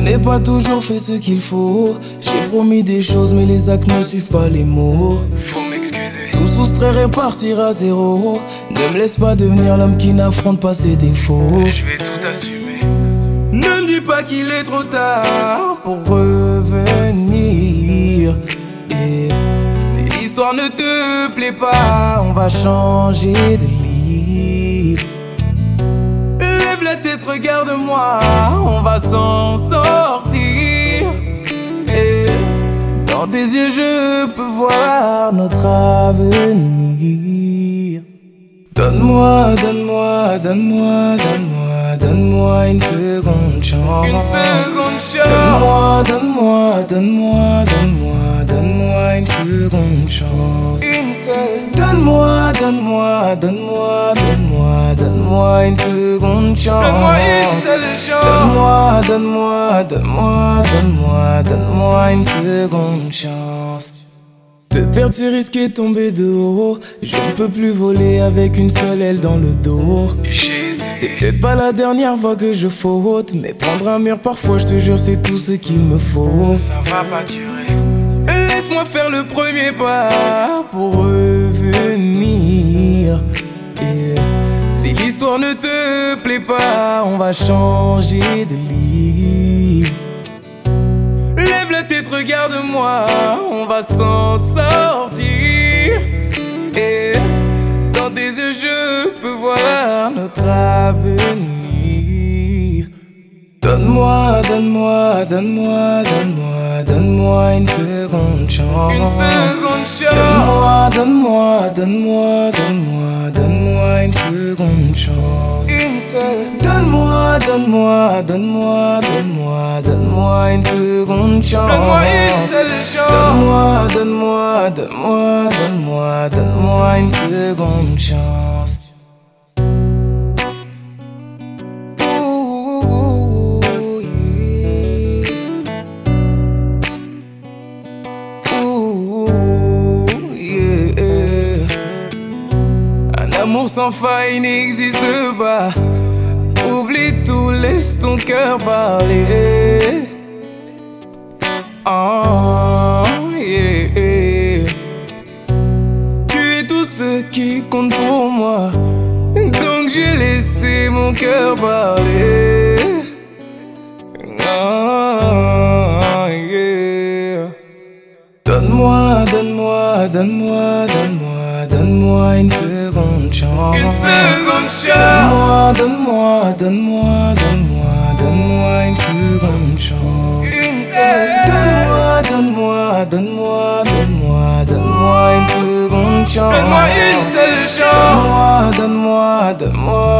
n'ai pas toujours fait ce qu'il faut. J'ai promis des choses mais les actes ne suivent pas les mots. Faut m'excuser. Tout soustraire et partir à zéro. Ne me laisse pas devenir l'homme qui n'affronte pas ses défauts. Je vais tout assumer. Ne me dis pas qu'il est trop tard pour revenir. Et si l'histoire ne te plaît pas, on va changer de livre. Lève la tête, regarde-moi, on va s'en sortir. Et dans tes yeux je peux voir notre avenir. Donne-moi, donne-moi, donne-moi, donne-moi, donne-moi une seconde chance. Une seconde chance. Donne-moi, donne-moi, donne-moi, donne-moi, donne-moi une seconde chance. Une seule. Donne-moi, donne-moi, donne-moi, donne-moi, donne-moi une seconde chance. Donne-moi une seule chance. Donne-moi, donne-moi, donne-moi, donne-moi, donne-moi une seconde chance. Te perdre c'est risquer tomber de haut. Je ne peux plus voler avec une seule aile dans le dos. C'est peut-être pas la dernière fois que je faute, mais prendre un mur parfois je te jure c'est tout ce qu'il me faut. Ça va pas durer. Laisse-moi faire le premier pas pour revenir. Et si l'histoire ne te plaît pas, on va changer de livre. Lève la tête, regarde-moi, on va s'en sortir. Et dans tes yeux je peux voir notre avenir. Donne-moi, donne-moi, donne-moi, donne-moi, donne-moi une seconde chance. Une seconde chance. Donne-moi, donne-moi, donne-moi, donne-moi, donne-moi une seconde chance. Une seule. Donne-moi, donne-moi, donne-moi, donne-moi, donne-moi une seconde chance. Donne-moi une seule chance. Donne-moi, donne-moi, donne-moi, donne-moi, donne-moi une seconde chance. Ooh, yeah. Ooh, yeah. Un amour sans faille n'existe pas. Oublie tout, laisse ton cœur parler. Oh, yeah. Tu es tout ce qui compte pour moi, donc j'ai laissé mon cœur parler. Oh, yeah. Donne-moi, donne-moi, donne-moi, donne-moi, donne-moi une seconde chance. Une seconde chance. Donne-moi, donne-moi, donne-moi, donne-moi, donne-moi une seconde chance. Une seule. Donne-moi, donne-moi, donne-moi, donne-moi, donne-moi une seconde chance. Donne-moi une seule chance. Donne-moi, donne-moi, donne-moi,